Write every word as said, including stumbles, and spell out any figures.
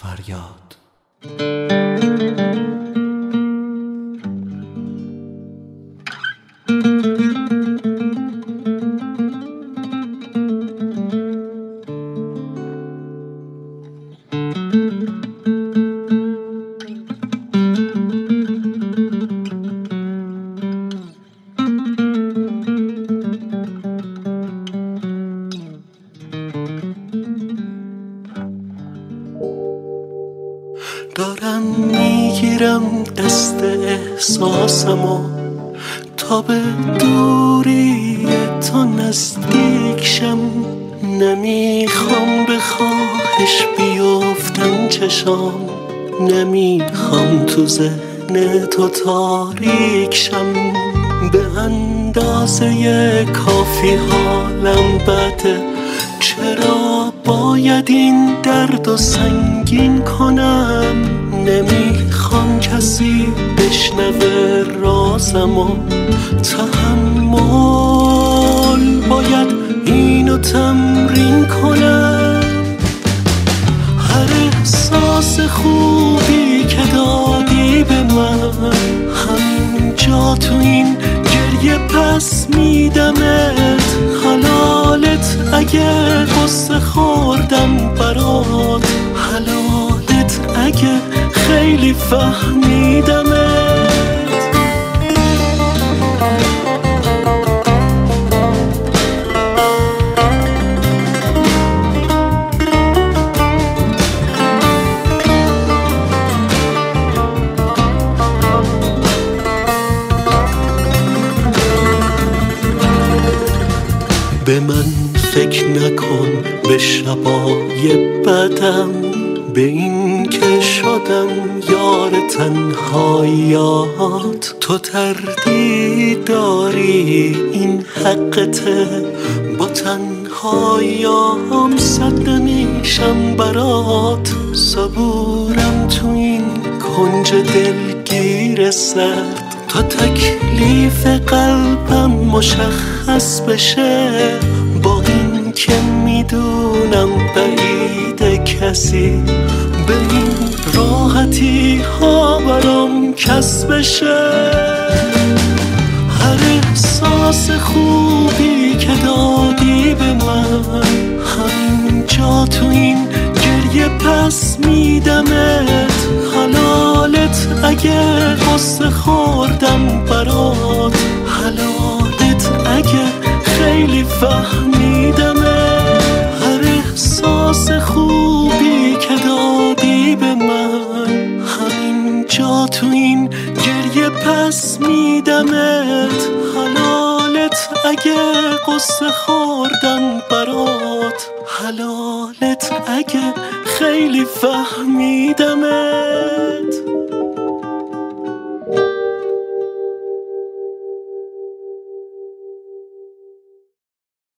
فریاد. دارم میگیرم دست احساسمو تا به دوری تو نزدیک شم. نمیخوام به خواهش بیفتم چشام، نمیخوام تو ذهن تو تاریک شم. به اندازه کافی حالم بده، چرا باید این درد و سنگین کنم؟ نمیخوام کسی بشنوه رازمو، تحمل باید اینو تمرین کنم. هر احساس خوبی که دادی به من، همینجا تو این گریه پس میدمت. حلالت اگه قصه خوردم برات، حلالت اگه خیلی فهمیدمت. به من فکر نکن، به شبای بدم، به این که شدم یار تنهاییات. تو تردید داری این حقته، با تنهاییام صد نمیشم برات. صبورم تو این کنج دلگیر سرد، تا تکلیف قلبم مشخص بشه. با این که میدونم بعید کسی به این راحتی ها برام کس بشه. هر احساس خوبی که دادی به من، همینجا تو این گریه پس میدمت. حلالت اگه قصه خوردم برات، حلالت اگه خیلی فهمیدمت. هر احساس خوبی که دادی به من، همینجا تو این گریه پس میدمت. حلالت اگه قصه خوردم برات، حلالت اگه خیلی فهمیدمت.